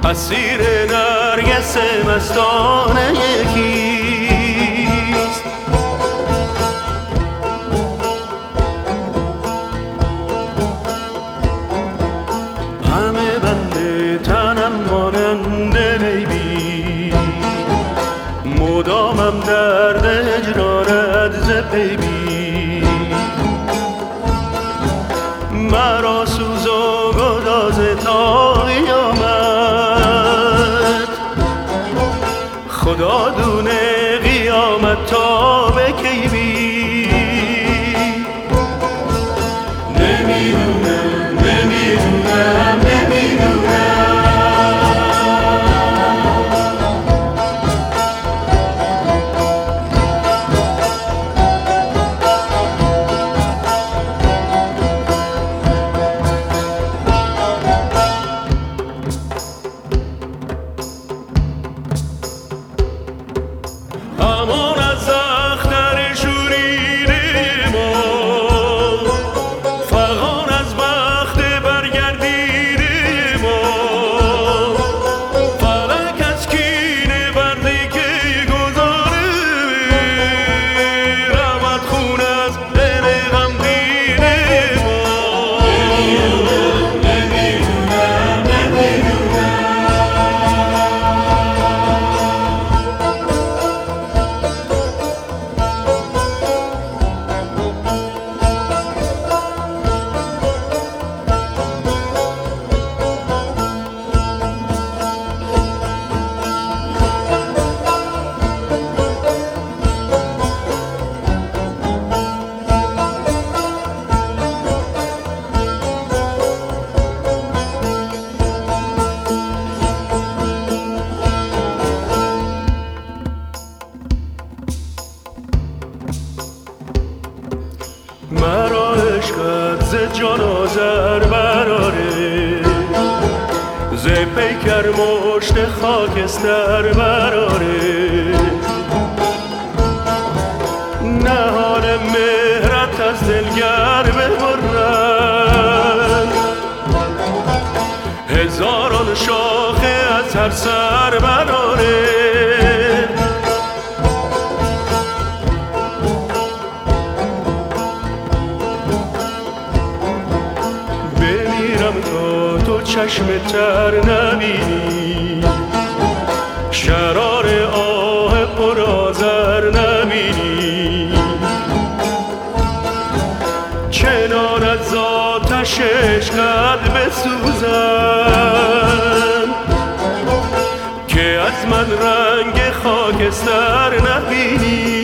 اسیر نرگس مستانه کیست؟ همه بنده تنم مانند نیبی، مدامم درد هجرانت ز پی بی. مرا سوز و گداز تا قیامت، خدا دونه قیامت تا به کی بی. نمیدونم نمیدونم نمیدونم همان از اختر شوریده ما، فغان از بخت برگردیده ما. فلک از کینه بردی که گذاره، رود خون از دل غم دیده ما. نمیدونم نمیدونم مرا عشقت ز جان آذر براره، ز پیکر مشت خاکستر براره. نهان مهرت از دلگر ببرد، هزاران شاخه از هر سر براره. تا تو چشم تر نبینی، شرار آه پر آذر نبینی. چنان از آتش عشقت بسوزم که از من رنگ خاکستر نبینی.